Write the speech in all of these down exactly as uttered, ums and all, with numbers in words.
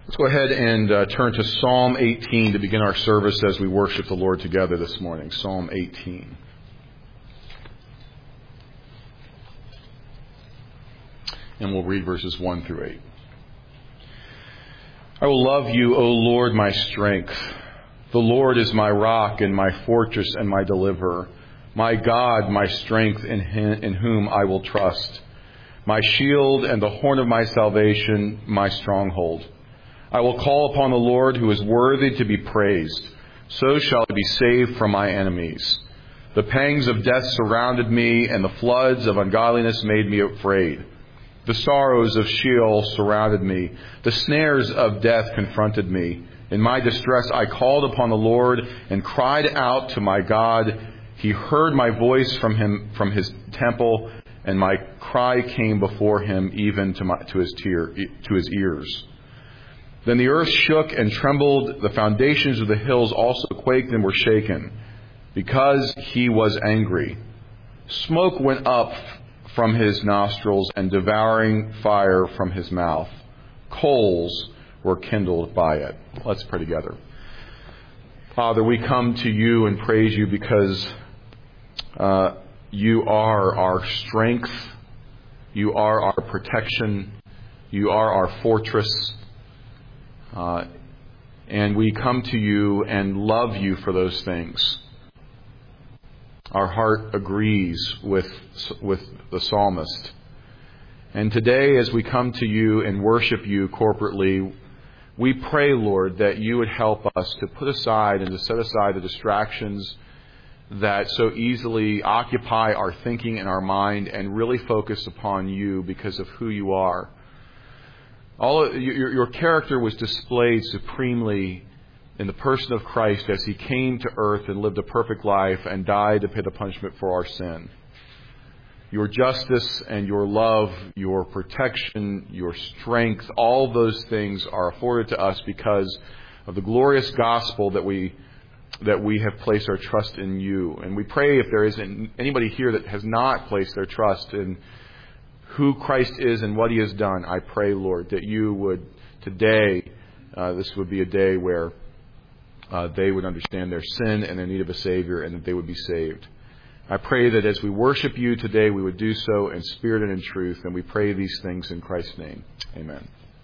Let's go ahead and uh, turn to Psalm eighteen to begin our service as we worship the Lord together this morning. Psalm eighteen. And we'll read verses one through eight. I will love you, O Lord, my strength. The Lord is my rock and my fortress and my deliverer. My God, my strength, in, him, in whom I will trust. My shield and the horn of my salvation, my stronghold. I will call upon the Lord who is worthy to be praised. So shall I be saved from my enemies. The pangs of death surrounded me, and the floods of ungodliness made me afraid. The sorrows of Sheol surrounded me. The snares of death confronted me. In my distress I called upon the Lord and cried out to my God. He heard my voice from him from his temple, and my cry came before him even to, my, to, his, tear, to his ears. Then the earth shook and trembled. The foundations of the hills also quaked and were shaken, because he was angry. Smoke went up from his nostrils and devouring fire from his mouth. Coals were kindled by it. Let's pray together. Father, we come to you and praise you because uh, you are our strength. You are our protection. You are our fortress. Uh, and we come to you and love you for those things. Our heart agrees with with the psalmist. And today, as we come to you and worship you corporately, we pray, Lord, that you would help us to put aside and to set aside the distractions that so easily occupy our thinking and our mind and really focus upon you because of who you are. All of, your, your character was displayed supremely in the person of Christ as he came to earth and lived a perfect life and died to pay the punishment for our sin. Your justice and your love, your protection, your strength, all those things are afforded to us because of the glorious gospel that we that we have placed our trust in you. And we pray if there isn't anybody here that has not placed their trust in who Christ is and what he has done, I pray, Lord, that you would today, uh, this would be a day where uh, they would understand their sin and their need of a Savior and that they would be saved. I pray that as we worship you today, we would do so in spirit and in truth. And we pray these things in Christ's name. Amen.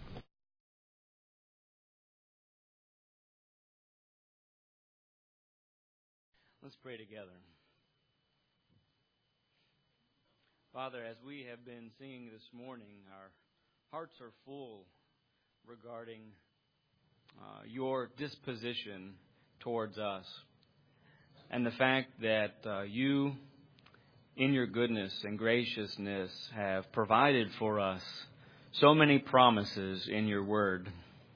Let's pray together. Father, as we have been singing this morning, our hearts are full regarding uh, your disposition towards us. And the fact that uh, you, in your goodness and graciousness, have provided for us so many promises in your word.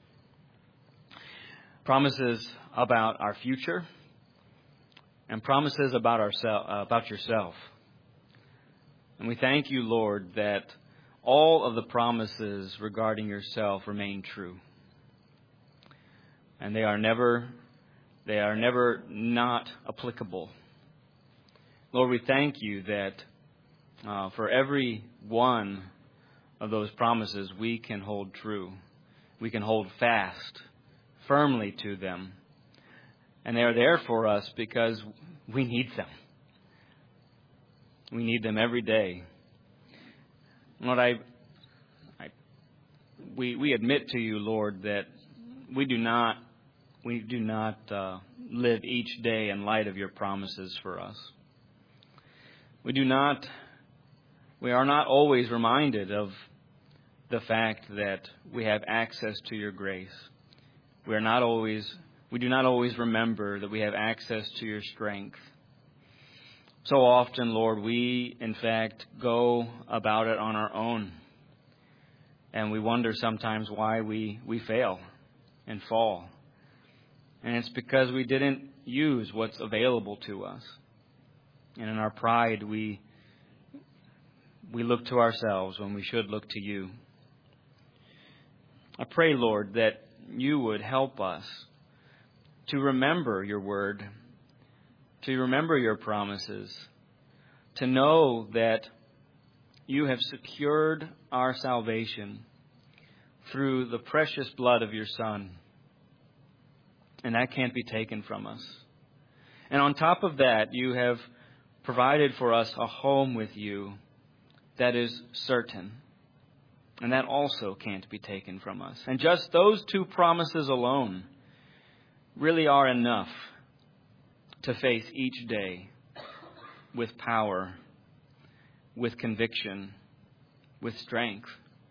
Promises about our future and promises about ourselves, uh, about yourself. And we thank you, Lord, that all of the promises regarding yourself remain true. And they are never They are never not applicable. Lord, we thank you that uh, for every one of those promises we can hold true. We can hold fast, firmly to them. And they are there for us because we need them. We need them every day. Lord, I, I we we admit to you, Lord, that we do not We do not uh, live each day in light of your promises for us. We do not, we are not always reminded of the fact that we have access to your grace. We are not always, we do not always remember that we have access to your strength. So often, Lord, we in fact go about it on our own. And we wonder sometimes why we, we fail and fall. And it's because we didn't use what's available to us. And in our pride, we we look to ourselves when we should look to you. I pray, Lord, that you would help us to remember your word, to remember your promises, to know that you have secured our salvation through the precious blood of your Son. And that can't be taken from us. And on top of that, you have provided for us a home with you that is certain. And that also can't be taken from us. And just those two promises alone really are enough to face each day with power, with conviction, with strength.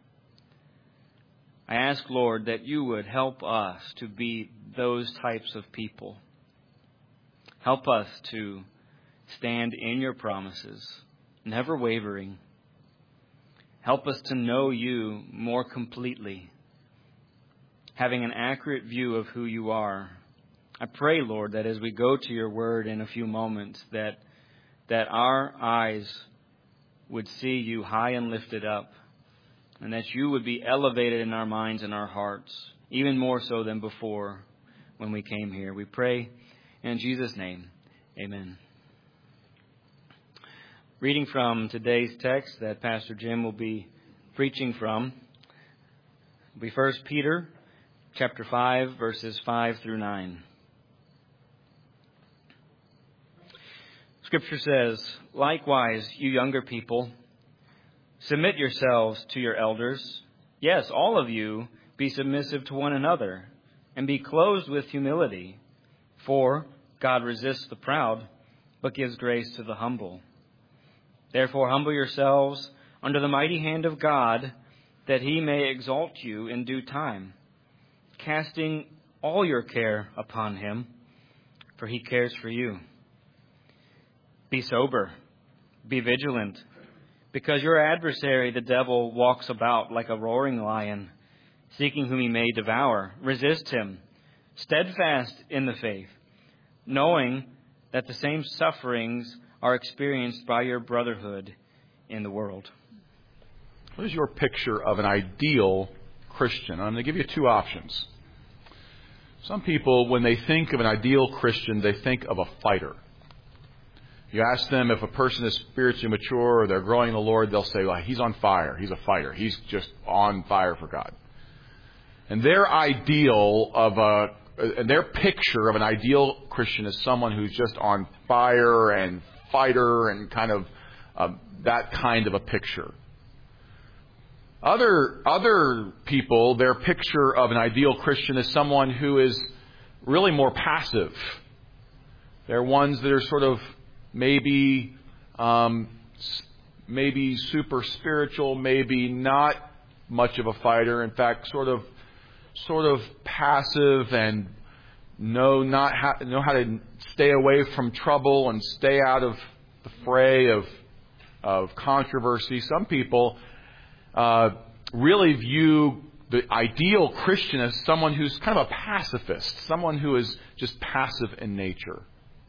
I ask, Lord, that you would help us to be those types of people. Help us to stand in your promises, never wavering. Help us to know you more completely, having an accurate view of who you are. I pray, Lord, that as we go to your word in a few moments, that that our eyes would see you high and lifted up, and that you would be elevated in our minds and our hearts, even more so than before when we came here. We pray in Jesus' name. Amen. Reading from today's text that Pastor Jim will be preaching from will be First Peter chapter five, verses five through nine. Scripture says, "Likewise, you younger people, submit yourselves to your elders. Yes, all of you be submissive to one another, and be clothed with humility. For God resists the proud, but gives grace to the humble. Therefore humble yourselves under the mighty hand of God, that he may exalt you in due time, casting all your care upon him, for he cares for you. Be sober, be vigilant, because your adversary, the devil, walks about like a roaring lion, seeking whom he may devour. Resist him, steadfast in the faith, knowing that the same sufferings are experienced by your brotherhood in the world." What is your picture of an ideal Christian? I'm going to give you two options. Some people, when they think of an ideal Christian, they think of a fighter. You ask them if a person is spiritually mature or they're growing in the Lord, they'll say, well, he's on fire. He's a fighter. He's just on fire for God. And their ideal of a, and their picture of an ideal Christian is someone who's just on fire and fighter and kind of uh, that kind of a picture. Other other people, their picture of an ideal Christian is someone who is really more passive. They're ones that are sort of maybe um, maybe super spiritual, maybe not much of a fighter. In fact, sort of sort of passive and know not how, know how to stay away from trouble and stay out of the fray of of controversy. Some people uh, really view the ideal Christian as someone who's kind of a pacifist, someone who is just passive in nature.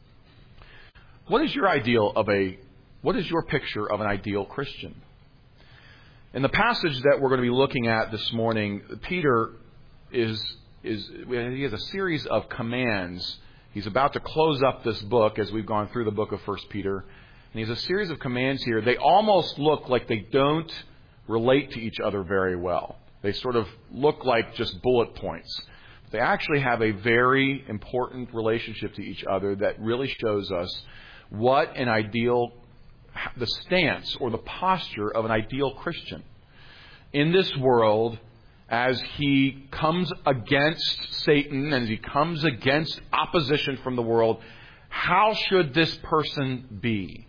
What is your ideal of a, what is your picture of an ideal Christian? In the passage that we're going to be looking at this morning, Peter is, is, he has a series of commands. He's about to close up this book as we've gone through the book of First Peter. And he has a series of commands here. They almost look like they don't relate to each other very well. They sort of look like just bullet points. They actually have a very important relationship to each other that really shows us what an ideal, the stance or the posture of an ideal Christian in this world as he comes against Satan and as he comes against opposition from the world. How should this person be?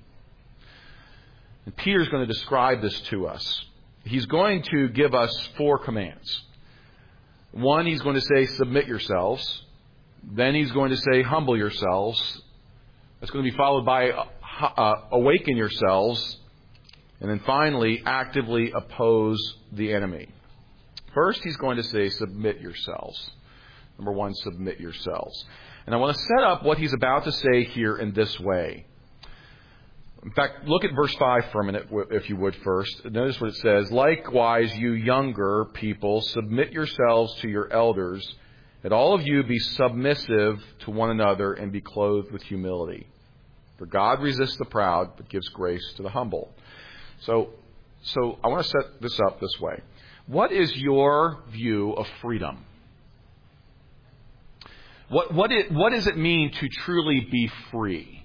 And Peter's going to describe this to us. He's going to give us four commands. One, he's going to say, submit yourselves. Then he's going to say, humble yourselves. That's going to be followed by uh, awaken yourselves. And then finally, actively oppose the enemy. First, he's going to say, submit yourselves. Number one, submit yourselves. And I want to set up what he's about to say here in this way. In fact, look at verse five for a minute, if you would first. Notice what it says. Likewise, you younger people, submit yourselves to your elders, that all of you be submissive to one another and be clothed with humility. For God resists the proud, but gives grace to the humble. So, so I want to set this up this way. What is your view of freedom? What, what, it, what does it mean to truly be free?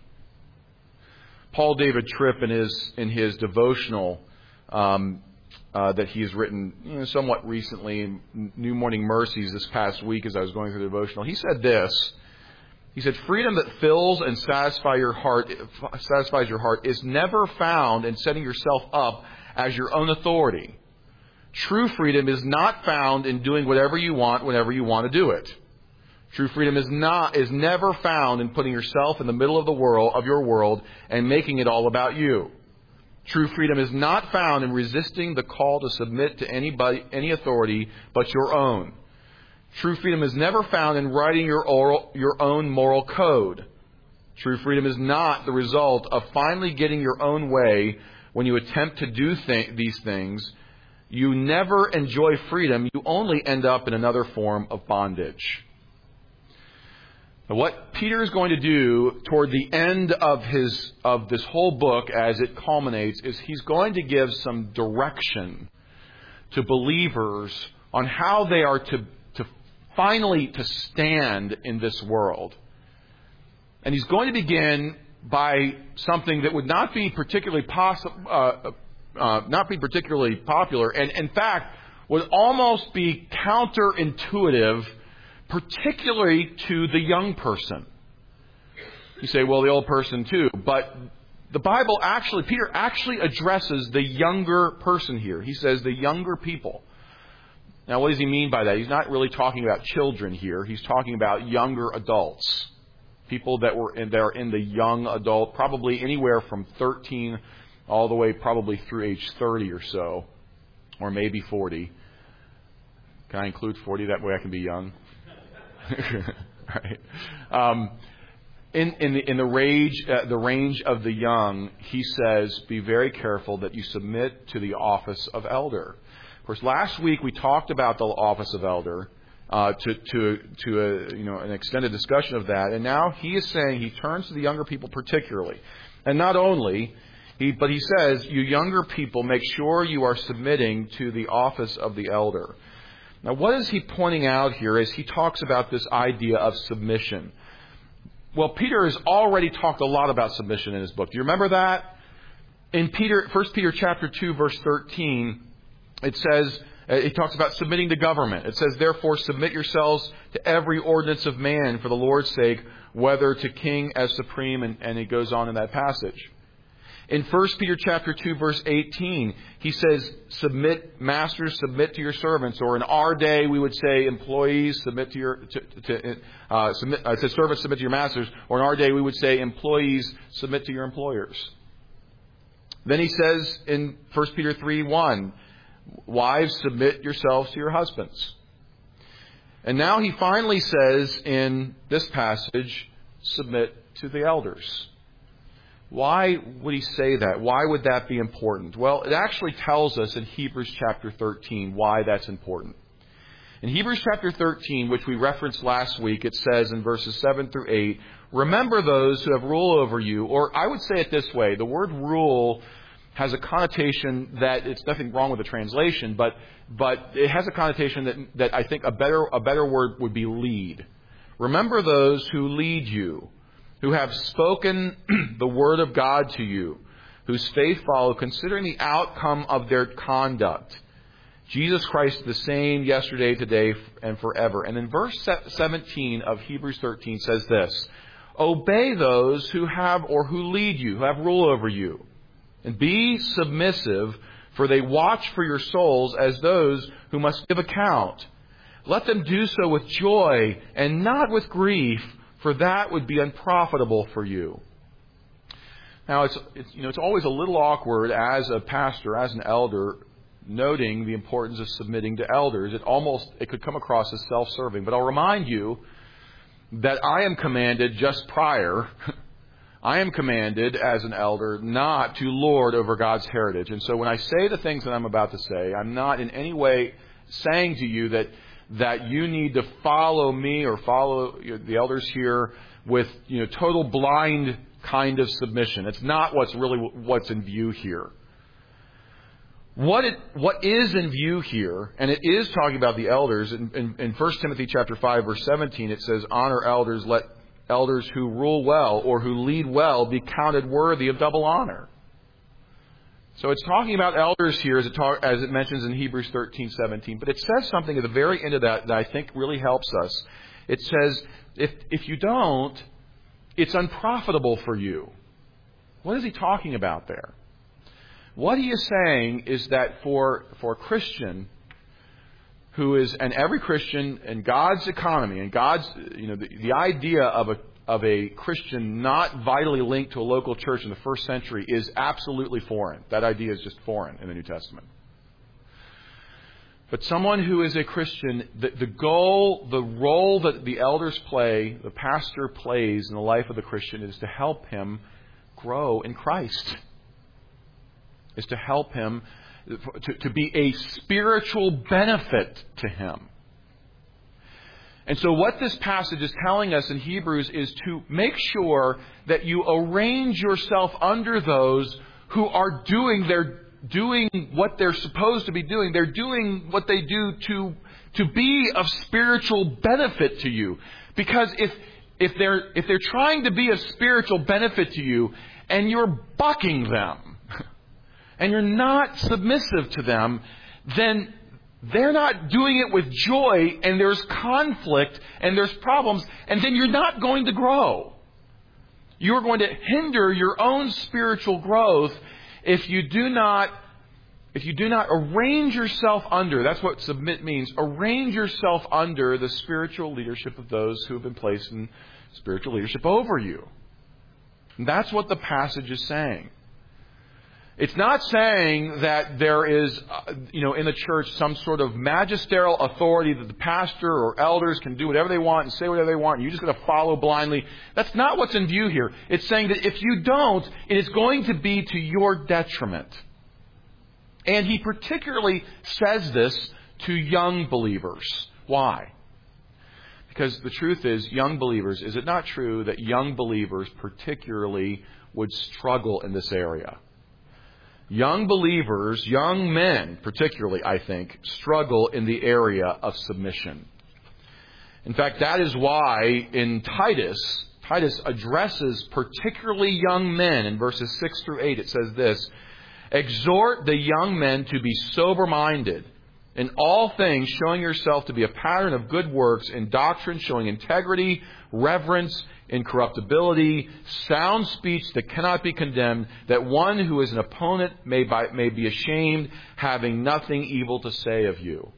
Paul David Tripp, in his, in his devotional um, uh, that he has written you know, somewhat recently, in New Morning Mercies this past week as I was going through the devotional, he said this. He said, freedom that fills and satisfy your heart, satisfies your heart is never found in setting yourself up as your own authority. True freedom is not found in doing whatever you want whenever you want to do it. True freedom is not is never found in putting yourself in the middle of the world of your world and making it all about you. True freedom is not found in resisting the call to submit to anybody any authority but your own. True freedom is never found in writing your oral, your own moral code. True freedom is not the result of finally getting your own way when you attempt to do th- these things. You never enjoy freedom. You only end up in another form of bondage. Now, what Peter is going to do toward the end of his of this whole book as it culminates is he's going to give some direction to believers on how they are to, to finally to stand in this world. And he's going to begin by something that would not be particularly possible, uh, uh, not be particularly popular, and in fact would almost be counterintuitive, particularly to the young person. You say, well, the old person too. But the Bible actually, Peter actually addresses the younger person here. He says the younger people. Now, what does he mean by that? He's not really talking about children here. He's talking about younger adults. People that were in, that are in the young adult, probably anywhere from thirteen all the way probably through age thirty or so, or maybe forty. Can I include forty? That way I can be young. Right. Um, in in the in the range uh, the range of the young, he says, be very careful that you submit to the office of elder. Of course, last week we talked about the office of elder uh, to to to a, you know an extended discussion of that, and now he is saying he turns to the younger people particularly, and not only he but he says, you younger people, make sure you are submitting to the office of the elder. Now, what is he pointing out here as he talks about this idea of submission? Well, Peter has already talked a lot about submission in his book. Do you remember that? In Peter, First Peter chapter two, verse thirteen, it says, it talks about submitting to government. It says, therefore, submit yourselves to every ordinance of man for the Lord's sake, whether to king as supreme, and, and it goes on in that passage. In First Peter chapter two, verse eighteen, he says, submit, masters, submit to your servants. Or in our day, we would say, employees, submit to your, to, to, uh, submit, uh, it says, servants, submit to your masters. Or in our day, we would say, employees, submit to your employers. Then he says in First Peter three, one, wives, submit yourselves to your husbands. And now he finally says in this passage, submit to the elders. Why would he say that? Why would that be important? Well, it actually tells us in Hebrews chapter thirteen why that's important. In Hebrews chapter thirteen, which we referenced last week, it says in verses seven through eight, remember those who have rule over you, or I would say it this way, the word rule has a connotation that it's nothing wrong with the translation, but but it has a connotation that that I think a better a better word would be lead. Remember those who lead you, who have spoken the word of God to you, whose faith follow, considering the outcome of their conduct. Jesus Christ the same yesterday, today, and forever. And in verse seventeen of Hebrews thirteen says this, obey those who have or who lead you, who have rule over you, and be submissive, for they watch for your souls as those who must give account. Let them do so with joy and not with grief, for that would be unprofitable for you. Now, it's, it's you know it's always a little awkward as a pastor, as an elder, noting the importance of submitting to elders. It almost it could come across as self-serving. But I'll remind you that I am commanded just prior, I am commanded as an elder not to lord over God's heritage. And so when I say the things that I'm about to say, I'm not in any way saying to you that that you need to follow me or follow the elders here with, you know, total blind kind of submission. It's not what's really what's in view here. what it, what is in view here, and it is talking about the elders. In, in, in First Timothy chapter five, verse seventeen, it says, "Honor elders, let elders who rule well or who lead well be counted worthy of double honor." So it's talking about elders here as it, talk, as it mentions in Hebrews thirteen seventeen. But it says something at the very end of that that I think really helps us. It says, if, if you don't, it's unprofitable for you. What is he talking about there? What he is saying is that for, for a Christian who is, and every Christian in God's economy, and God's, you know, the, the idea of a of a Christian not vitally linked to a local church in the first century is absolutely foreign. That idea is just foreign in the New Testament. But someone who is a Christian, the, the goal, the role that the elders play, the pastor plays in the life of the Christian is to help him grow in Christ. Is to help him, to, to be a spiritual benefit to him. And so what this passage is telling us in Hebrews is to make sure that you arrange yourself under those who are doing their doing what they're supposed to be doing. They're doing what they do to to be of spiritual benefit to you. Because if if they're if they're trying to be of spiritual benefit to you and you're bucking them and you're not submissive to them, then they're not doing it with joy, and there's conflict, and there's problems, and then you're not going to grow. You're going to hinder your own spiritual growth if you do not, if you do not arrange yourself under, that's what submit means, arrange yourself under the spiritual leadership of those who have been placed in spiritual leadership over you. And that's what the passage is saying. It's not saying that there is, uh, you know, in the church some sort of magisterial authority that the pastor or elders can do whatever they want and say whatever they want and you're just going to follow blindly. That's not what's in view here. It's saying that if you don't, it is going to be to your detriment. And he particularly says this to young believers. Why? Because the truth is, young believers, is it not true that young believers particularly would struggle in this area? Young believers, young men particularly, I think, struggle in the area of submission. In fact, that is why in Titus, Titus addresses particularly young men. In verses six through eight, it says this, "Exhort the young men to be sober-minded, in all things showing yourself to be a pattern of good works, in doctrine showing integrity, reverence, incorruptibility, sound speech that cannot be condemned, that one who is an opponent may, by, may be ashamed, having nothing evil to say of you."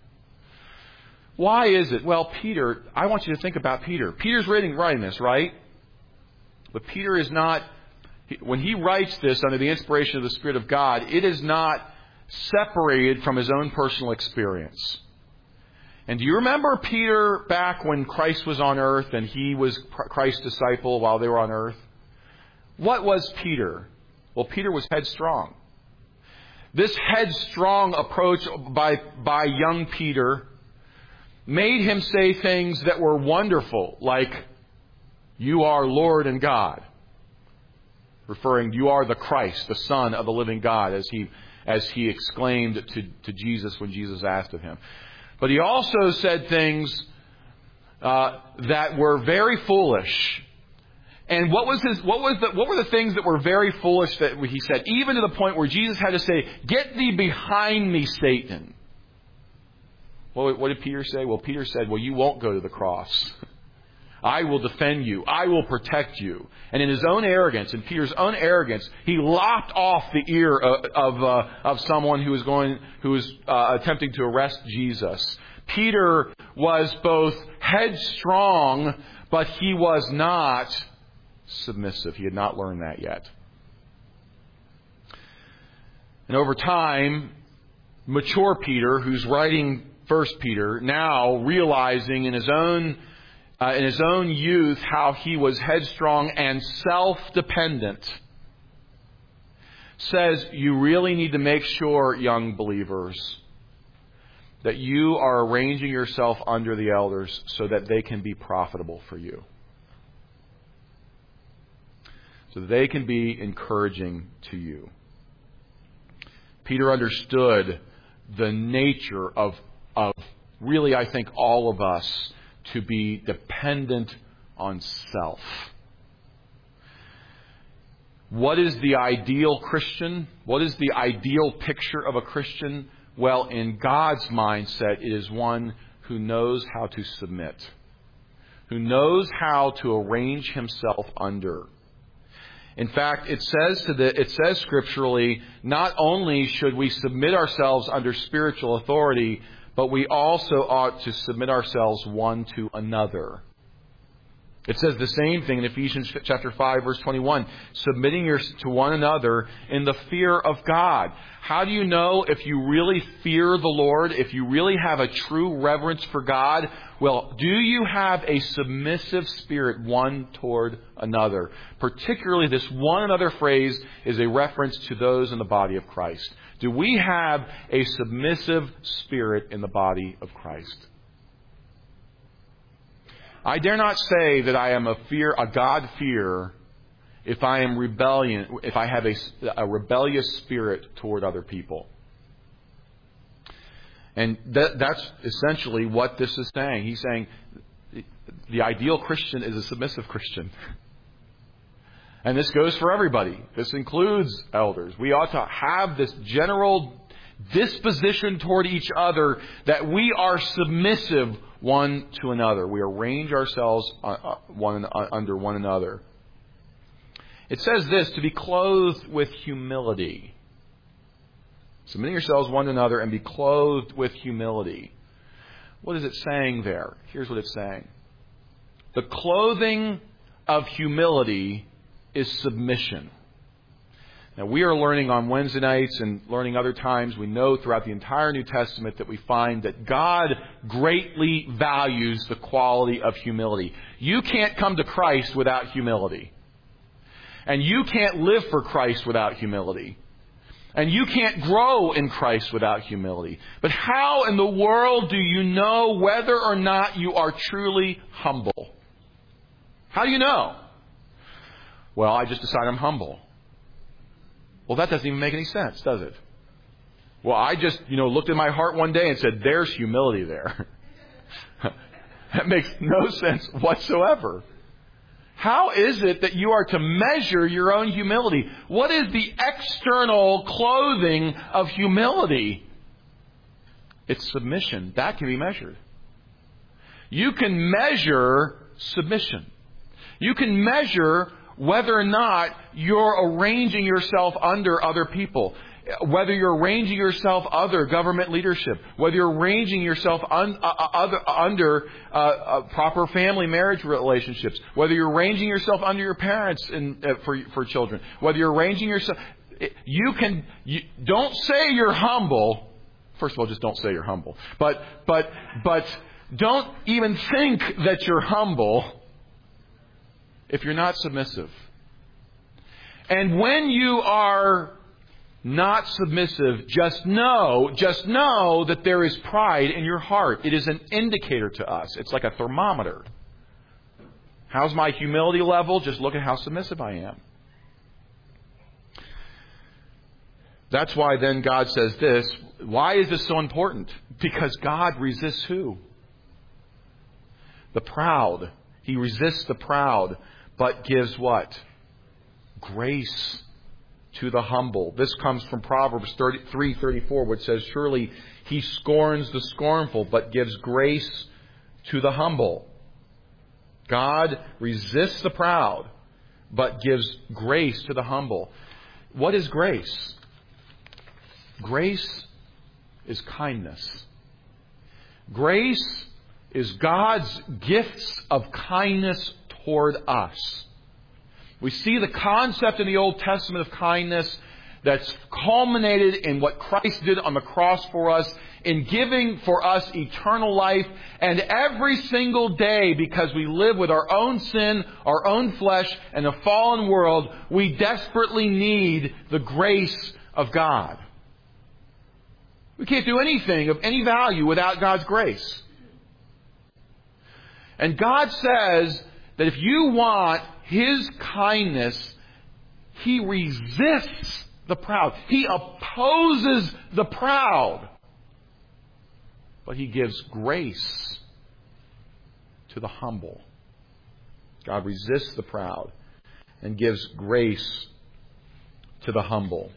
Why is it? Well, Peter, I want you to think about Peter. Peter's writing, writing this, right? But Peter is not, when he writes this under the inspiration of the Spirit of God, it is not separated from his own personal experience. And do you remember Peter back when Christ was on earth and he was Christ's disciple while they were on earth? What was Peter? Well, Peter was headstrong. This headstrong approach by, by young Peter made him say things that were wonderful, like, "You are Lord and God." Referring, "You are the Christ, the Son of the living God," as he, as he exclaimed to, to Jesus when Jesus asked of him. But he also said things uh, that were very foolish. And what was his? What was the? What were the things that were very foolish that he said? Even to the point where Jesus had to say, "Get thee behind me, Satan." Well, what did Peter say? Well, Peter said, "Well, you won't go to the cross. I will defend you. I will protect you." And in his own arrogance, in Peter's own arrogance, he lopped off the ear of of, uh, of someone who was going, who was uh, attempting to arrest Jesus. Peter was both headstrong, but he was not submissive. He had not learned that yet. And over time, mature Peter, who's writing First Peter, now realizing in his own Uh, in his own youth how he was headstrong and self-dependent, says you really need to make sure, young believers, that you are arranging yourself under the elders so that they can be profitable for you. So that they can be encouraging to you. Peter understood the nature of, of really, I think, all of us to be dependent on self. What is the ideal Christian? What is the ideal picture of a Christian? Well, in God's mindset, it is one who knows how to submit, who knows how to arrange himself under. In fact, it says to the, it says scripturally, not only should we submit ourselves under spiritual authority, but we also ought to submit ourselves one to another. It says the same thing in Ephesians chapter five, verse twenty-one, submitting your, to one another in the fear of God. How do you know if you really fear the Lord, if you really have a true reverence for God? Well, do you have a submissive spirit one toward another? Particularly this one another phrase is a reference to those in the body of Christ. Do we have a submissive spirit in the body of Christ? I dare not say that I am a fear, a God-fearer, if I am rebellion, if I have a, a rebellious spirit toward other people. And that, that's essentially what this is saying. He's saying the ideal Christian is a submissive Christian. And this goes for everybody. This includes elders. We ought to have this general disposition toward each other that we are submissive one to another. We arrange ourselves one under one another. It says this, to be clothed with humility. Submitting yourselves one to another and be clothed with humility. What is it saying there? Here's what it's saying. The clothing of humility is submission. Now, we are learning on Wednesday nights and learning other times. We know throughout the entire New Testament that we find that God greatly values the quality of humility. You can't come to Christ without humility. And you can't live for Christ without humility. And you can't grow in Christ without humility. But how in the world do you know whether or not you are truly humble? How do you know? Well, I just decide I'm humble. Well, that doesn't even make any sense, does it? Well, I just, you know, looked in my heart one day and said, there's humility there. That makes no sense whatsoever. How is it that you are to measure your own humility? What is the external clothing of humility? It's submission. That can be measured. You can measure submission. You can measure whether or not you're arranging yourself under other people, whether you're arranging yourself under government leadership, whether you're arranging yourself un, uh, other, under uh, uh, proper family marriage relationships, whether you're arranging yourself under your parents in, uh, for for children, whether you're arranging yourself. You can you, don't say you're humble. First of all, just don't say you're humble. But but but don't even think that you're humble if you're not submissive. And when you are not submissive, just know, just know that there is pride in your heart. It is an indicator to us. It's like a thermometer. How's my humility level? Just look at how submissive I am. That's why then God says this. Why is this so important? Because God resists who? The proud. He resists the proud, but gives what? Grace to the humble. This comes from Proverbs thirty-three thirty-four, which says, surely he scorns the scornful, but gives grace to the humble. God resists the proud, but gives grace to the humble. What is grace? Grace is kindness. Grace is God's gifts of kindness toward us. We see the concept in the Old Testament of kindness that's culminated in what Christ did on the cross for us, in giving for us eternal life. And every single day, because we live with our own sin, our own flesh, and a fallen world, we desperately need the grace of God. We can't do anything of any value without God's grace. And God says that if you want His kindness, He resists the proud. He opposes the proud. But He gives grace to the humble. God resists the proud and gives grace to the humble.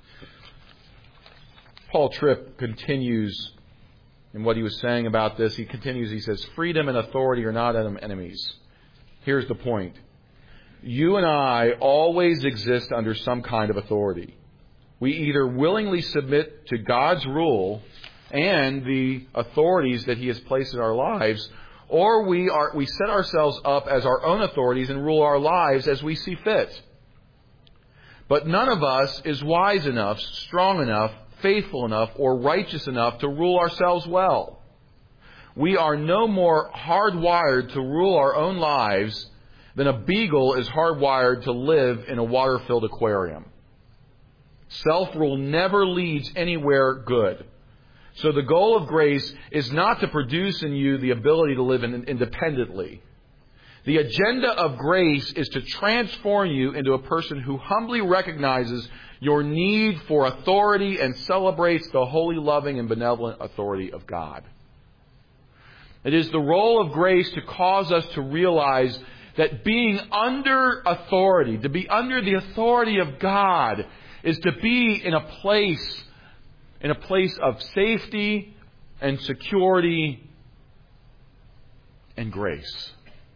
Paul Tripp continues in what he was saying about this. He continues, he says, freedom and authority are not enemies. Here's the point. You and I always exist under some kind of authority. We either willingly submit to God's rule and the authorities that He has placed in our lives, or we are we set ourselves up as our own authorities and rule our lives as we see fit. But none of us is wise enough, strong enough, faithful enough, or righteous enough to rule ourselves well. We are no more hardwired to rule our own lives than a beagle is hardwired to live in a water-filled aquarium. Self-rule never leads anywhere good. So the goal of grace is not to produce in you the ability to live independently. The agenda of grace is to transform you into a person who humbly recognizes your need for authority and celebrates the holy, loving, and benevolent authority of God. It is the role of grace to cause us to realize that being under authority, to be under the authority of God, is to be in a place, in a place of safety and security and grace.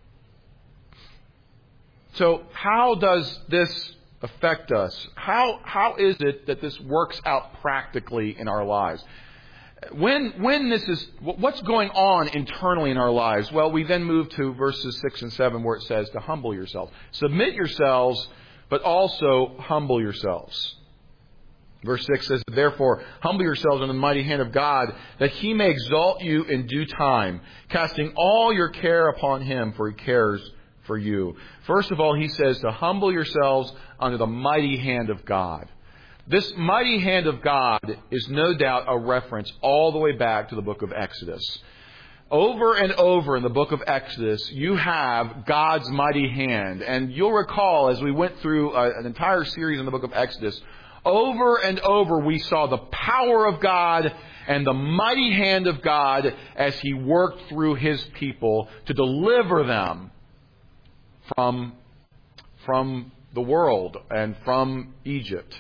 So how does this affect us? How how is it that this works out practically in our lives? When when this is, what's going on internally in our lives? Well, we then move to verses six and seven where it says to humble yourselves. Submit yourselves, but also humble yourselves. Verse six says, therefore, humble yourselves under the mighty hand of God, that He may exalt you in due time, casting all your care upon Him, for He cares for you. First of all, he says to humble yourselves under the mighty hand of God. This mighty hand of God is no doubt a reference all the way back to the book of Exodus. Over and over in the book of Exodus, you have God's mighty hand. And you'll recall as we went through a, an entire series in the book of Exodus, over and over we saw the power of God and the mighty hand of God as He worked through His people to deliver them from, from the world and from Egypt.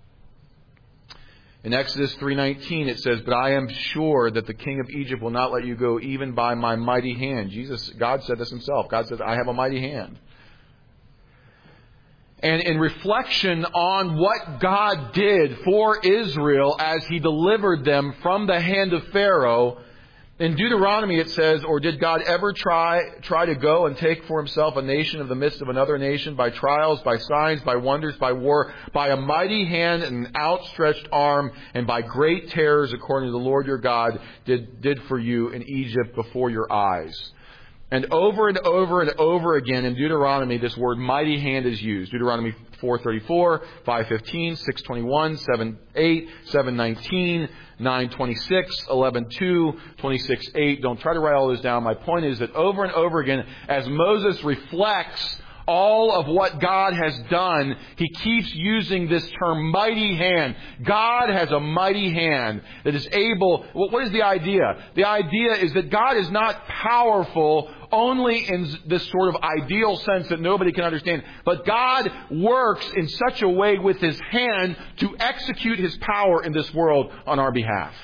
In Exodus three nineteen it says, but I am sure that the king of Egypt will not let you go even by my mighty hand. Jesus, God said this Himself. God said, I have a mighty hand. And in reflection on what God did for Israel as He delivered them from the hand of Pharaoh, in Deuteronomy it says, or did God ever try try to go and take for Himself a nation of the midst of another nation by trials, by signs, by wonders, by war, by a mighty hand and an outstretched arm, and by great terrors according to the Lord your God did, did for you in Egypt before your eyes. And over and over and over again in Deuteronomy, this word mighty hand is used. Deuteronomy four thirty-four, five fifteen, six twenty-one, seven eight, seven nineteen, nine twenty-six, eleven two, twenty-six eight. Don't try to write all those down. My point is that over and over again, as Moses reflects all of what God has done, he keeps using this term mighty hand. God has a mighty hand that is able... What is the idea? The idea is that God is not powerful only in this sort of ideal sense that nobody can understand. But God works in such a way with His hand to execute His power in this world on our behalf.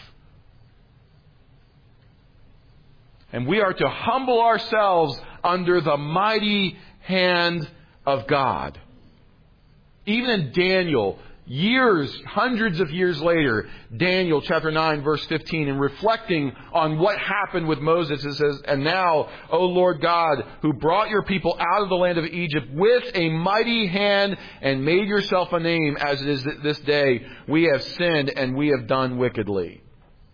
And we are to humble ourselves under the mighty hand of God. Even in Daniel, years, hundreds of years later, Daniel chapter nine verse fifteen, in reflecting on what happened with Moses, it says, and now, O Lord God, who brought your people out of the land of Egypt with a mighty hand and made yourself a name as it is this day, we have sinned and we have done wickedly.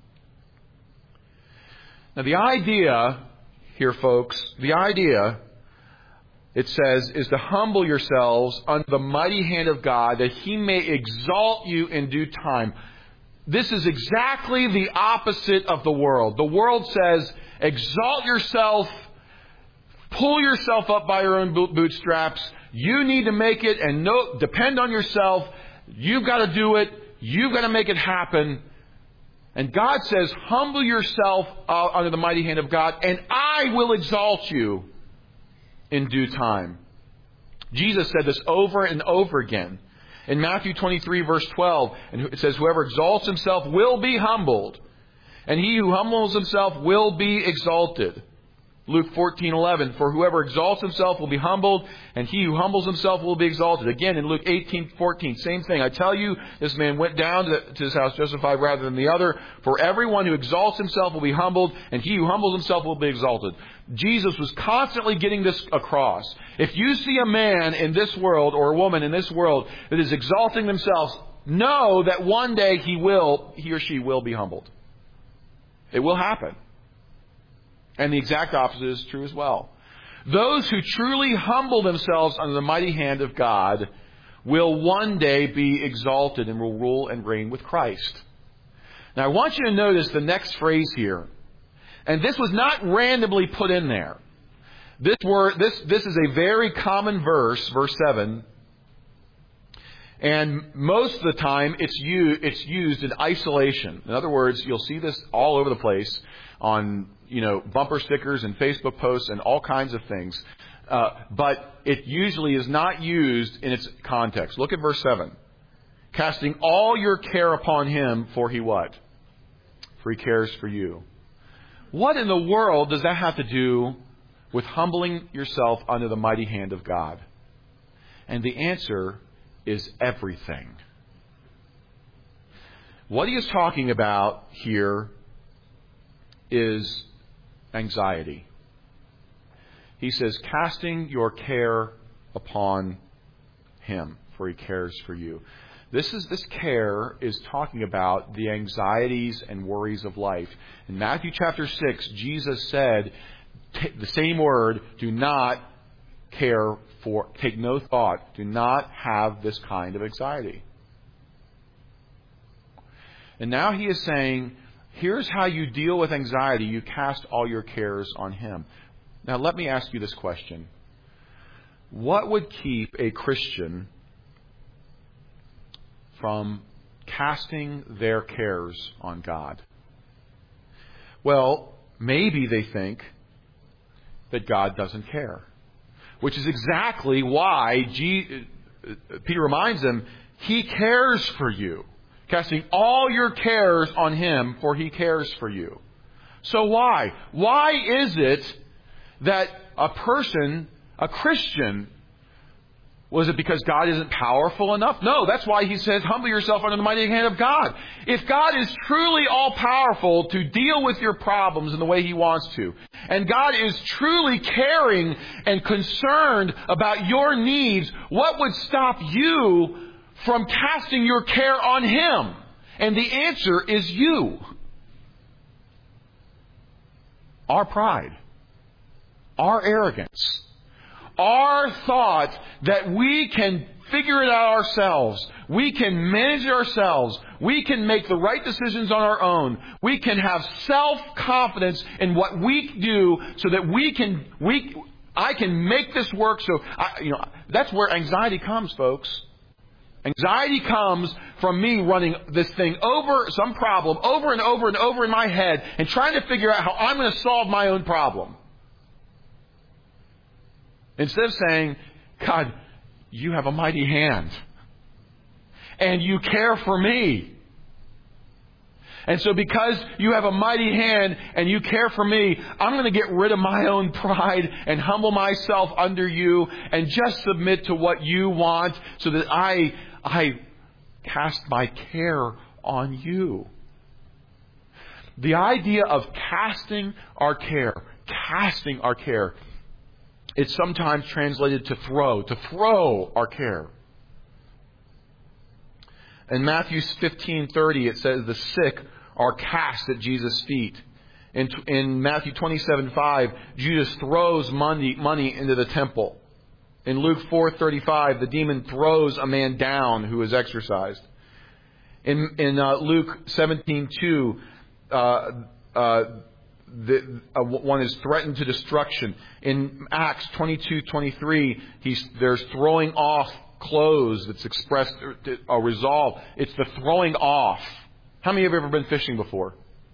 Now the idea here, folks, the idea, it says, is to humble yourselves under the mighty hand of God, that He may exalt you in due time. This is exactly the opposite of the world. The world says, exalt yourself, pull yourself up by your own bootstraps. You need to make it and no, depend on yourself. You've got to do it. You've got to make it happen. And God says, humble yourself uh, under the mighty hand of God, and I will exalt you in due time. Jesus said this over and over again. In Matthew twenty-three, verse twelve, and it says, whoever exalts himself will be humbled, and he who humbles himself will be exalted. Luke fourteen eleven, for whoever exalts himself will be humbled, and he who humbles himself will be exalted. Again, in Luke eighteen fourteen, same thing. I tell you, this man went down to, to his house justified rather than the other. For everyone who exalts himself will be humbled, and he who humbles himself will be exalted. Jesus was constantly getting this across. If you see a man in this world, or a woman in this world, that is exalting themselves, know that one day he will, he or she will be humbled. It will happen. And the exact opposite is true as well. Those who truly humble themselves under the mighty hand of God will one day be exalted and will rule and reign with Christ. Now I want you to notice the next phrase here. And this was not randomly put in there. This word, this, this is a very common verse, verse seven. And most of the time it's used, it's used in isolation. In other words, you'll see this all over the place on, you know, bumper stickers and Facebook posts and all kinds of things. Uh, but it usually is not used in its context. Look at verse seven. Casting all your care upon him, for he what? For he cares for you. What in the world does that have to do with humbling yourself under the mighty hand of God? And the answer is everything. What he is talking about here is anxiety. He says, casting your care upon him, for he cares for you. This is this care is talking about the anxieties and worries of life. In Matthew chapter six, Jesus said t- the same word, do not care for, take no thought, do not have this kind of anxiety. And now he is saying, here's how you deal with anxiety. You cast all your cares on him. Now let me ask you this question. What would keep a Christian from casting their cares on God? Well, maybe they think that God doesn't care. Which is exactly why G- Peter reminds them, he cares for you. Casting all your cares on him, for he cares for you. So why? Why is it that a person, a Christian, was it because God isn't powerful enough? No, that's why he says, humble yourself under the mighty hand of God. If God is truly all-powerful to deal with your problems in the way he wants to, and God is truly caring and concerned about your needs, what would stop you from casting your care on him? And the answer is you. Our pride. Our arrogance. Our thought that we can figure it out ourselves. We can manage it ourselves. We can make the right decisions on our own. We can have self-confidence in what we do so that we can, we, I can make this work. So, I, you know, that's where anxiety comes, folks. Anxiety comes from me running this thing over, some problem, over and over and over in my head and trying to figure out how I'm going to solve my own problem. Instead of saying, God, you have a mighty hand. And you care for me. And so because you have a mighty hand and you care for me, I'm going to get rid of my own pride and humble myself under you and just submit to what you want so that I, I cast my care on you. The idea of casting our care, casting our care, it's sometimes translated to throw, to throw our care. In Matthew fifteen thirty, it says the sick are cast at Jesus' feet. In, in Matthew twenty-seven five, Judas throws money, money into the temple. In Luke four thirty-five, the demon throws a man down who is exorcised. In, in uh, Luke seventeen two, uh, uh, The, uh, one is threatened to destruction. In Acts twenty-two twenty-three, he's, there's throwing off close that's expressed a resolve. It's the throwing off. How many have ever been fishing before?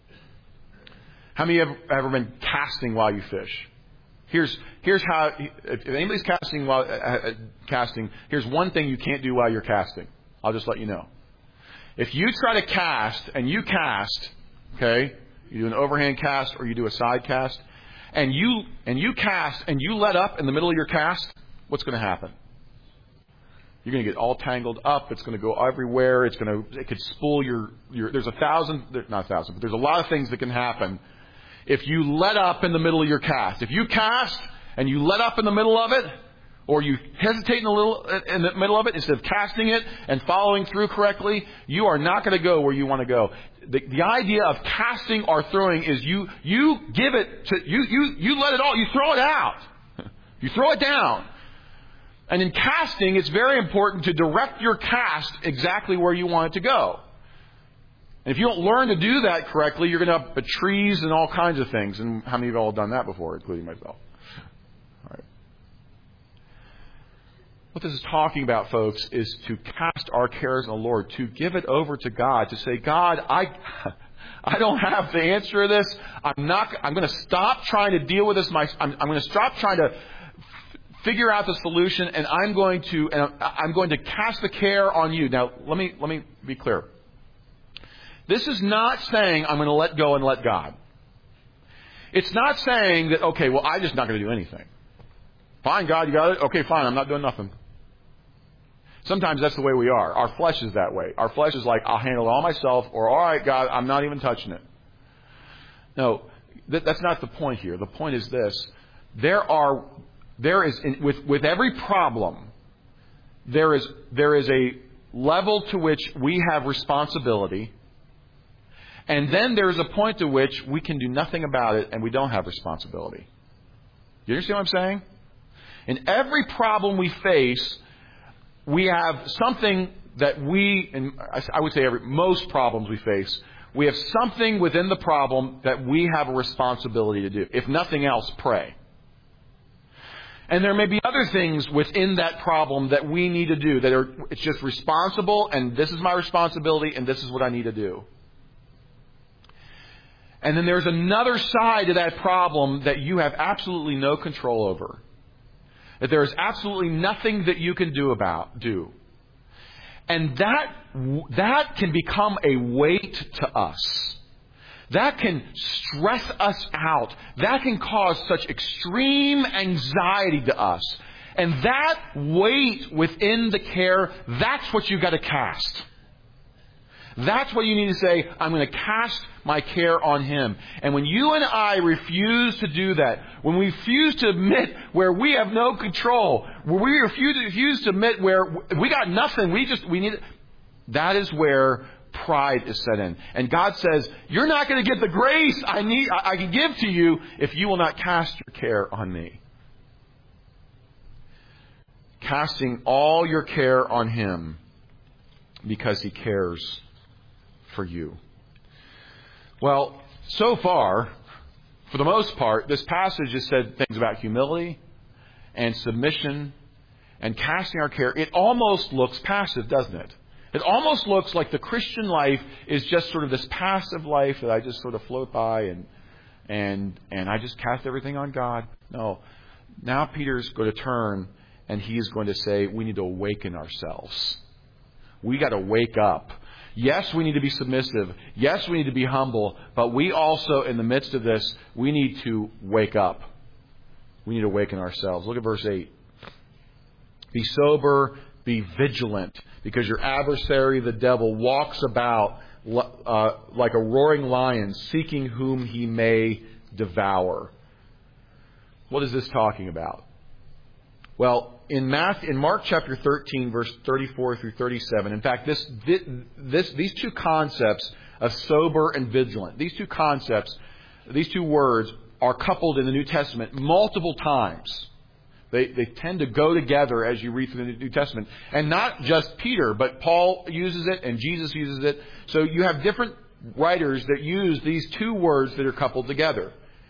How many have ever been casting while you fish? Here's here's how. If anybody's casting while uh, casting, here's one thing you can't do while you're casting. I'll just let you know. If you try to cast and you cast, okay, you do an overhand cast or you do a side cast, and you and you cast and you let up in the middle of your cast, what's going to happen? You're going to get all tangled up. It's going to go everywhere. It's going to it could spool your your. There's a thousand, not a thousand, but there's a lot of things that can happen if you let up in the middle of your cast. If you cast and you let up in the middle of it, or you hesitate in the, little, in the middle of it instead of casting it and following through correctly, you are not going to go where you want to go. The, the idea of casting or throwing is you you give it to you you you let it all. You throw it out. You throw it down. And in casting, it's very important to direct your cast exactly where you want it to go. And if you don't learn to do that correctly, you're going to have trees and all kinds of things. And how many of you all have done that before, including myself? All right. What this is talking about, folks, is to cast our cares on the Lord, to give it over to God, to say, God, I, I don't have the answer to this. I'm not. I'm going to stop trying to deal with this. My, I'm, I'm going to stop trying to figure out the solution, and I'm going to and I'm going to cast the care on you. Now, let me let me be clear. This is not saying I'm going to let go and let God. It's not saying that, okay, well, I'm just not going to do anything. Fine, God, you got it? Okay, fine, I'm not doing nothing. Sometimes that's the way we are. Our flesh is that way. Our flesh is like, I'll handle it all myself, or all right, God, I'm not even touching it. No, th- that's not the point here. The point is this. There are, there is, in, with, with every problem, there is, there is a level to which we have responsibility. And then there's a point to which we can do nothing about it and we don't have responsibility. You understand what I'm saying? In every problem we face, we have something that we, and I would say every, most problems we face, we have something within the problem that we have a responsibility to do. If nothing else, pray. And there may be other things within that problem that we need to do that are, it's just responsible, and this is my responsibility, and this is what I need to do. And then there's another side to that problem that you have absolutely no control over. That there is absolutely nothing that you can do about do. And that that can become a weight to us. That can stress us out. That can cause such extreme anxiety to us. And that weight within the care, that's what you've got to cast. That's what you need to say, I'm going to cast my care on Him. And when you and I refuse to do that, when we refuse to admit where we have no control, where we refuse, refuse to admit where we got nothing, we just, we need, that is where pride is set in. And God says, you're not going to get the grace I need, I, I can give to you if you will not cast your care on me. Casting all your care on Him because He cares for you. Well, so far, for the most part, this passage has said things about humility and submission and casting our care. It almost looks passive, doesn't it? It almost looks like the Christian life is just sort of this passive life that I just sort of float by and and and I just cast everything on God. No. Now Peter's going to turn and he is going to say we need to awaken ourselves. We got to wake up. Yes, we need to be submissive. Yes, we need to be humble. But we also, in the midst of this, we need to wake up. We need to awaken ourselves. Look at verse eight. Be sober, be vigilant, because your adversary, the devil, walks about uh, like a roaring lion, seeking whom he may devour. What is this talking about? Well, in Matthew, in Mark chapter thirteen, verse thirty-four through thirty-seven, in fact, this, this, these two concepts of sober and vigilant, these two concepts, these two words are coupled in the New Testament multiple times. They, they tend to go together as you read through the New Testament. And not just Peter, but Paul uses it and Jesus uses it. So you have different writers that use these two words that are coupled together.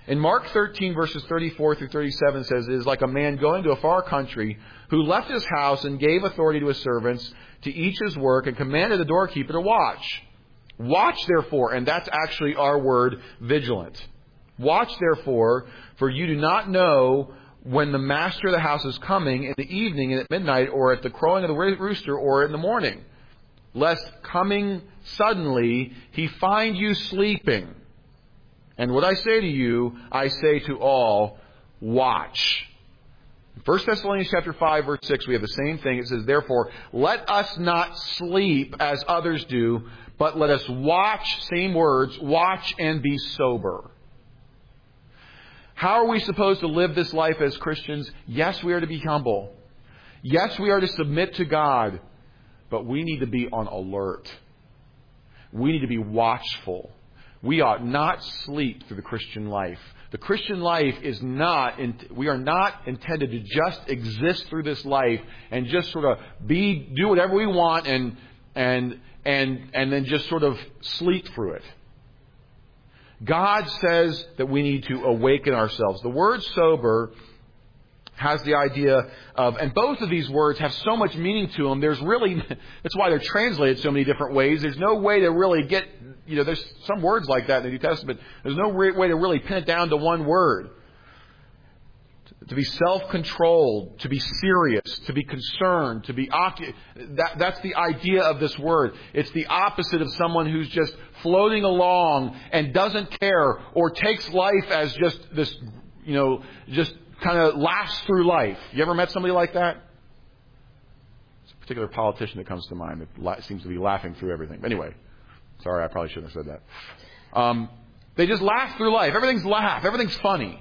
In Mark thirteen, verses thirty-four through thirty-seven says, it is like a man going to a far country who left his house and gave authority to his servants to each his work and commanded the doorkeeper to watch. Watch, therefore, and that's actually our word, vigilant. Watch, therefore, for you do not know when the master of the house is coming in the evening and at midnight or at the crowing of the rooster or in the morning, lest coming suddenly he find you sleeping. And what I say to you, I say to all, watch. In First Thessalonians chapter five, verse six, we have the same thing. It says, therefore, let us not sleep as others do, but let us watch, same words, watch and be sober. How are we supposed to live this life as Christians? Yes, we are to be humble. Yes, we are to submit to God. But we need to be on alert. We need to be watchful. We ought not sleep through the Christian life. The Christian life is not, we are not intended to just exist through this life and just sort of be, do whatever we want and, and, and, and then just sort of sleep through it. God says that we need to awaken ourselves. The word sober has the idea of, and both of these words have so much meaning to them, there's really, that's why they're translated so many different ways. There's no way to really get, you know, there's some words like that in the New Testament. There's no way to really pin it down to one word. To be self-controlled, to be serious, to be concerned, to be occupied. That, that's the idea of this word. It's the opposite of someone who's just floating along and doesn't care or takes life as just this, you know, just kind of laughs through life. You ever met somebody like that? It's a particular politician that comes to mind that la- seems to be laughing through everything. Anyway, sorry, I probably shouldn't have said that. Um, they just laugh through life. Everything's laugh. Everything's funny.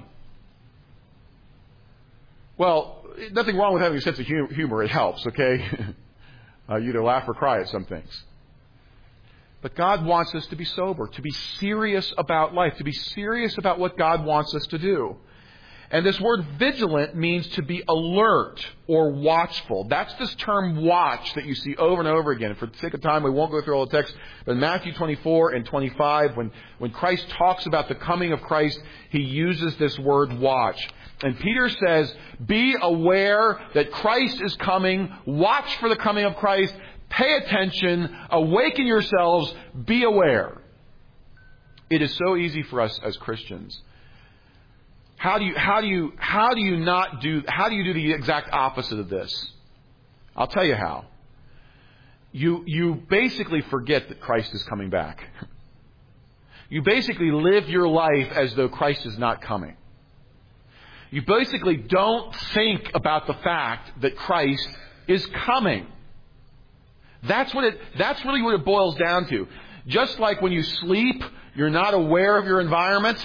Well, nothing wrong with having a sense of humor. It helps, okay? uh, you either laugh or cry at some things. But God wants us to be sober, to be serious about life, to be serious about what God wants us to do. And this word vigilant means to be alert or watchful. That's this term watch that you see over and over again. For the sake of time, we won't go through all the text. But in Matthew twenty-four and twenty-five, when, when Christ talks about the coming of Christ, he uses this word watch. And Peter says, be aware that Christ is coming. Watch for the coming of Christ. Pay attention. Awaken yourselves. Be aware. It is so easy for us as Christians. How do you, how do you, how do you not do, how do you do the exact opposite of this? I'll tell you how. You, you basically forget that Christ is coming back. You basically live your life as though Christ is not coming. You basically don't think about the fact that Christ is coming. That's what it, that's really what it boils down to. Just like when you sleep, you're not aware of your environment.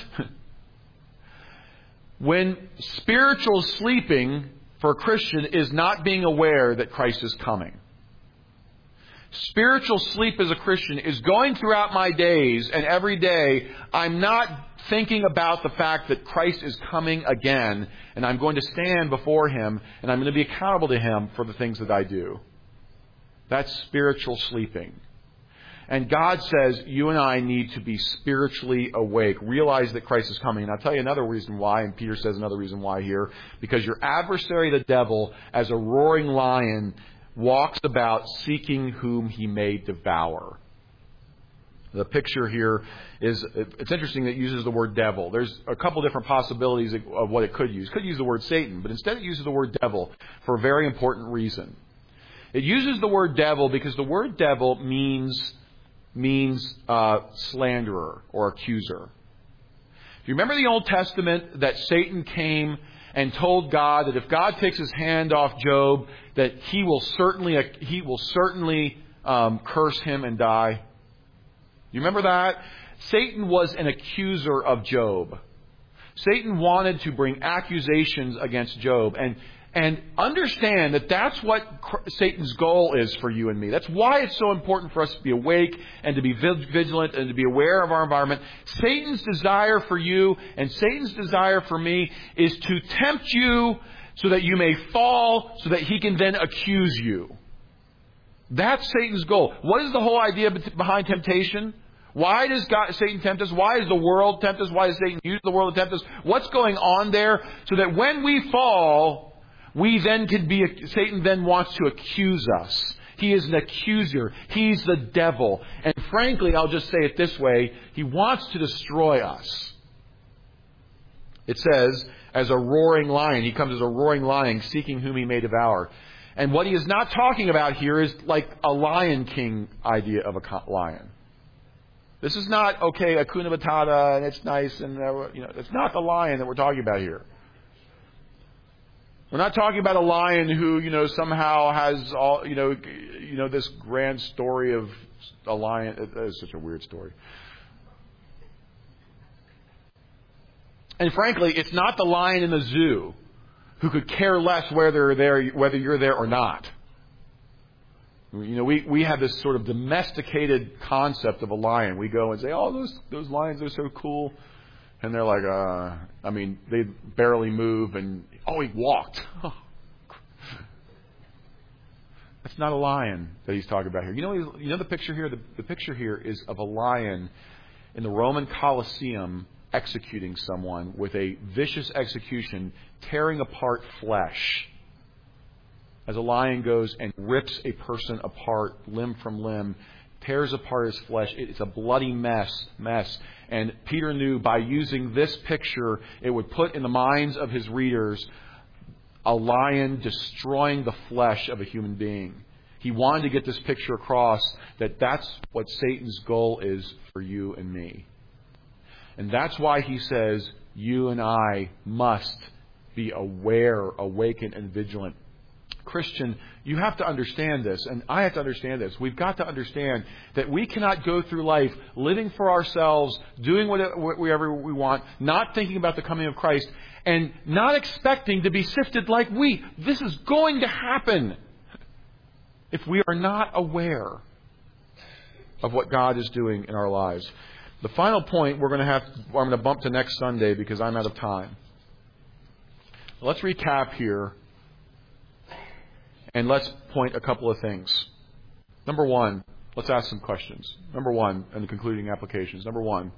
When spiritual sleeping for a Christian is not being aware that Christ is coming. Spiritual sleep as a Christian is going throughout my days, and every day I'm not thinking about the fact that Christ is coming again, and I'm going to stand before Him, and I'm going to be accountable to Him for the things that I do. That's spiritual sleeping. And God says you and I need to be spiritually awake. Realize that Christ is coming. And I'll tell you another reason why, and Peter says another reason why here. Because your adversary, the devil, as a roaring lion, walks about seeking whom he may devour. The picture here is, it's interesting that it uses the word devil. There's a couple different possibilities of what it could use. It could use the word Satan, but instead it uses the word devil for a very important reason. It uses the word devil because the word devil means means uh, slanderer or accuser. Do you remember the Old Testament that Satan came and told God that if God takes his hand off Job, that he will certainly he will certainly um, curse him and die? Do you remember that? Satan was an accuser of Job. Satan wanted to bring accusations against Job. And And understand that that's what Satan's goal is for you and me. That's why it's so important for us to be awake and to be vigilant and to be aware of our environment. Satan's desire for you and Satan's desire for me is to tempt you so that you may fall, so that he can then accuse you. That's Satan's goal. What is the whole idea behind temptation? Why does God, Satan tempt us? Why does the world tempt us? Why does Satan use the world to tempt us? What's going on there? So that when we fall, we then can be, Satan then wants to accuse us. He is an accuser. He's the devil. And frankly, I'll just say it this way, he wants to destroy us. It says, as a roaring lion, he comes as a roaring lion, seeking whom he may devour. And what he is not talking about here is like a Lion King idea of a lion. This is not, okay, Hakuna Matata, and it's nice, and uh, you know, it's not the lion that we're talking about here. We're not talking about a lion who, you know, somehow has all, you know, you know, this grand story of a lion. It is such a weird story. And frankly, it's not the lion in the zoo who could care less whether they're there, whether you're there or not. You know, we, we have this sort of domesticated concept of a lion. We go and say, oh, those those lions are so cool. And they're like, uh, I mean, they barely move and, oh, he walked. That's not a lion that he's talking about here. You know, you know the picture here? The, the picture here is of a lion in the Roman Colosseum executing someone with a vicious execution, tearing apart flesh. As a lion goes and rips a person apart, limb from limb, tears apart his flesh. It's a bloody mess, mess. And Peter knew by using this picture, it would put in the minds of his readers a lion destroying the flesh of a human being. He wanted to get this picture across that that's what Satan's goal is for you and me. And that's why he says, you and I must be aware, awakened, and vigilant. Christian, you have to understand this, and I have to understand this. We've got to understand that we cannot go through life living for ourselves, doing whatever we want, not thinking about the coming of Christ, and not expecting to be sifted like wheat. This is going to happen if we are not aware of what God is doing in our lives. The final point we're going to have, I'm going to bump to next Sunday because I'm out of time. Let's recap here. And let's point a couple of things. Number one, let's ask some questions. Number one, and the concluding applications. Number one,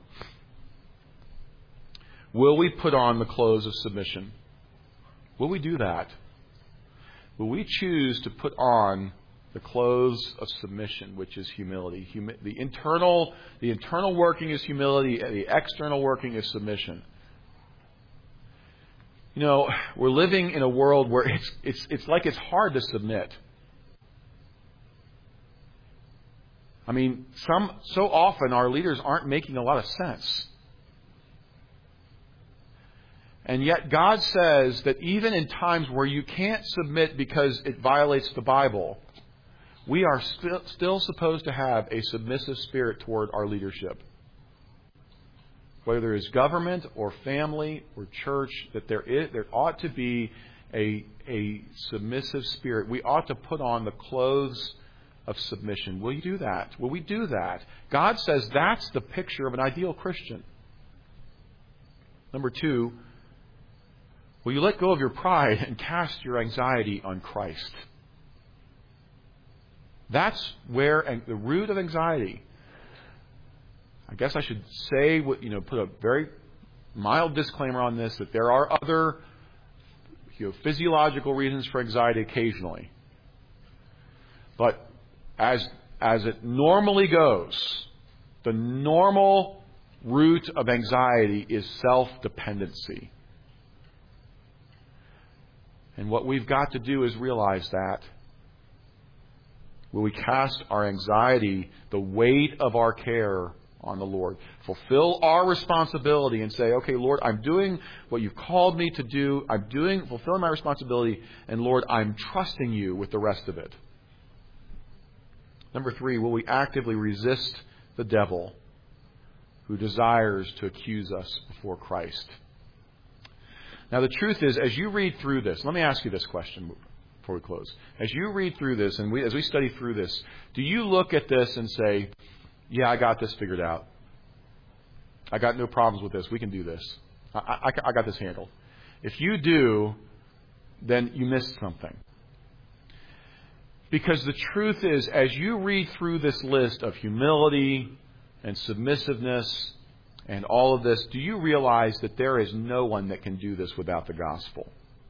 will we put on the clothes of submission? Will we do that? Will we choose to put on the clothes of submission, which is humility? Humi- the internal, the internal working is humility, and the external working is submission. You know, we're living in a world where it's it's it's like it's hard to submit. I mean, some so often our leaders aren't making a lot of sense. And yet God says that even in times where you can't submit because it violates the Bible, we are still still supposed to have a submissive spirit toward our leadership. Whether it's government or family or church, that there is, there ought to be a, a submissive spirit. We ought to put on the clothes of submission. Will you do that? Will we do that? God says that's the picture of an ideal Christian. Number two, will you let go of your pride and cast your anxiety on Christ? That's where the root of anxiety. I guess I should say, you know, put a very mild disclaimer on this, that there are other, you know, physiological reasons for anxiety occasionally. But as as it normally goes, the normal root of anxiety is self-dependency. And what we've got to do is realize that. Will we cast our anxiety, the weight of our care, on the Lord? Fulfill our responsibility and say, okay, Lord, I'm doing what you've called me to do. I'm doing, fulfilling my responsibility. And Lord, I'm trusting you with the rest of it. Number three, will we actively resist the devil who desires to accuse us before Christ? Now, the truth is, as you read through this, let me ask you this question before we close. As you read through this and we, as we study through this, do you look at this and say, yeah, I got this figured out. I got no problems with this. We can do this. I, I, I got this handled. If you do, then you missed something. Because the truth is, as you read through this list of humility and submissiveness and all of this, do you realize that there is no one that can do this without the gospel?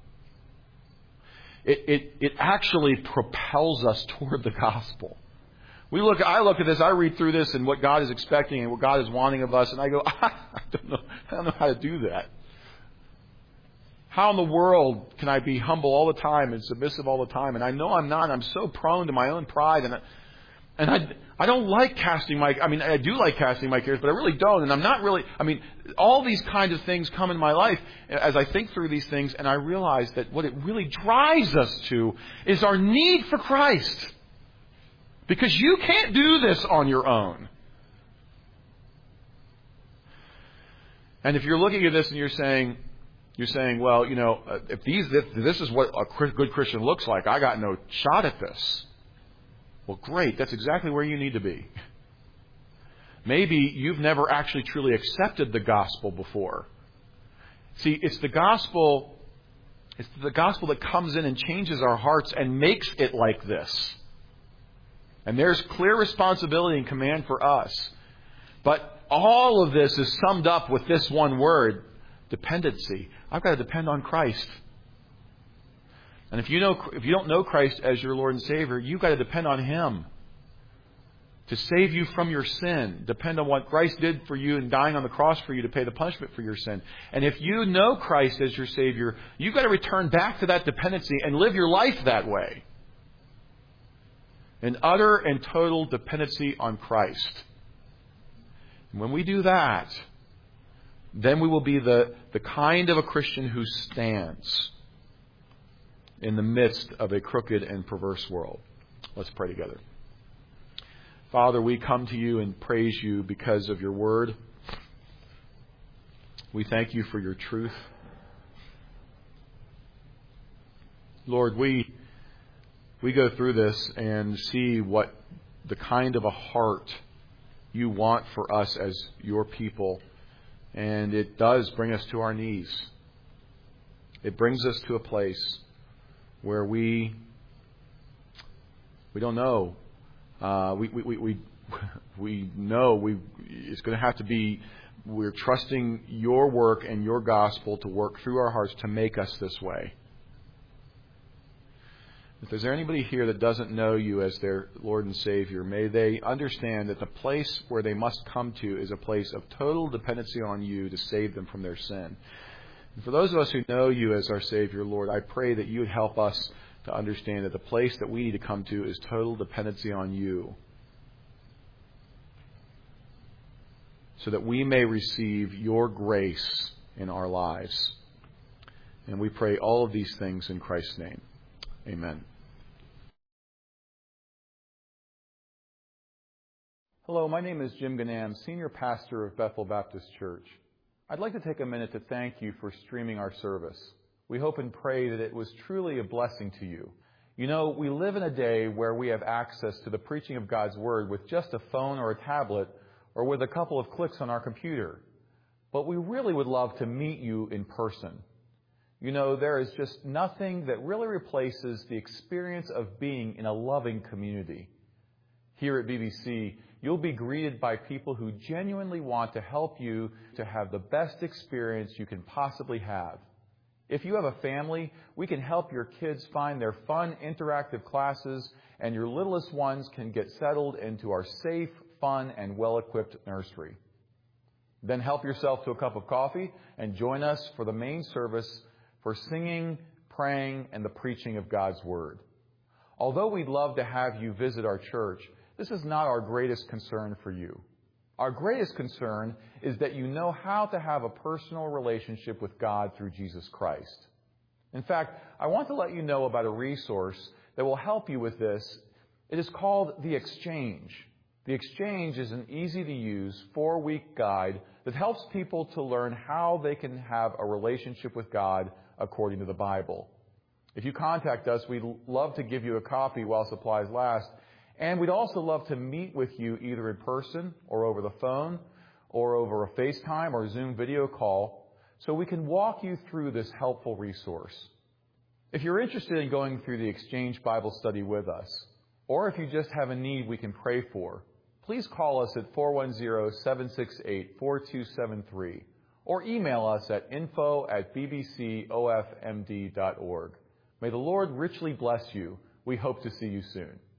It, it, it actually propels us toward the gospel. We look, I look at this, I read through this and what God is expecting and what God is wanting of us, and I go, I don't know, I don't know how to do that. How in the world can I be humble all the time and submissive all the time? And I know I'm not. I'm so prone to my own pride, and I, and I, I don't like casting my. I mean, I do like casting my cares, but I really don't. And I'm not really. I mean, all these kinds of things come in my life as I think through these things, and I realize that what it really drives us to is our need for Christ. Because you can't do this on your own. And if you're looking at this and you're saying, you're saying, well, you know, if these, if this is what a good Christian looks like, I got no shot at this. Well, great. That's exactly where you need to be. Maybe you've never actually truly accepted the gospel before. See, it's the gospel, it's the gospel that comes in and changes our hearts and makes it like this. And there's clear responsibility and command for us. But all of this is summed up with this one word, dependency. I've got to depend on Christ. And if you know, if you don't know Christ as your Lord and Savior, you've got to depend on Him to save you from your sin. Depend on what Christ did for you in dying on the cross for you to pay the punishment for your sin. And if you know Christ as your Savior, you've got to return back to that dependency and live your life that way. In utter and total dependency on Christ. And when we do that, then we will be the, the kind of a Christian who stands in the midst of a crooked and perverse world. Let's pray together. Father, we come to you and praise you because of your word. We thank you for your truth. Lord, we... We go through this and see what the kind of a heart you want for us as your people. And it does bring us to our knees. It brings us to a place where we we don't know. Uh, we, we, we, we, we know we it's going to have to be, we're trusting your work and your gospel to work through our hearts to make us this way. If there's anybody here that doesn't know you as their Lord and Savior, may they understand that the place where they must come to is a place of total dependency on you to save them from their sin. And for those of us who know you as our Savior, Lord, I pray that you would help us to understand that the place that we need to come to is total dependency on you, so that we may receive your grace in our lives. And we pray all of these things in Christ's name. Amen. Hello, my name is Jim Ganam, Senior Pastor of Bethel Baptist Church. I'd like to take a minute to thank you for streaming our service. We hope and pray that it was truly a blessing to you. You know, we live in a day where we have access to the preaching of God's Word with just a phone or a tablet or with a couple of clicks on our computer. But we really would love to meet you in person. You know, there is just nothing that really replaces the experience of being in a loving community. Here at B B C, you'll be greeted by people who genuinely want to help you to have the best experience you can possibly have. If you have a family, we can help your kids find their fun, interactive classes, and your littlest ones can get settled into our safe, fun, and well-equipped nursery. Then help yourself to a cup of coffee and join us for the main service for singing, praying, and the preaching of God's Word. Although we'd love to have you visit our church, this is not our greatest concern for you. Our greatest concern is that you know how to have a personal relationship with God through Jesus Christ. In fact, I want to let you know about a resource that will help you with this. It is called The Exchange. The Exchange is an easy-to-use four-week guide that helps people to learn how they can have a relationship with God according to the Bible. If you contact us, we'd love to give you a copy while supplies last. And we'd also love to meet with you either in person or over the phone or over a FaceTime or Zoom video call so we can walk you through this helpful resource. If you're interested in going through the Exchange Bible study with us, or if you just have a need we can pray for, please call us at four one zero, seven six eight, four two seven three or email us at info at b b c o f m d dot org. May the Lord richly bless you. We hope to see you soon.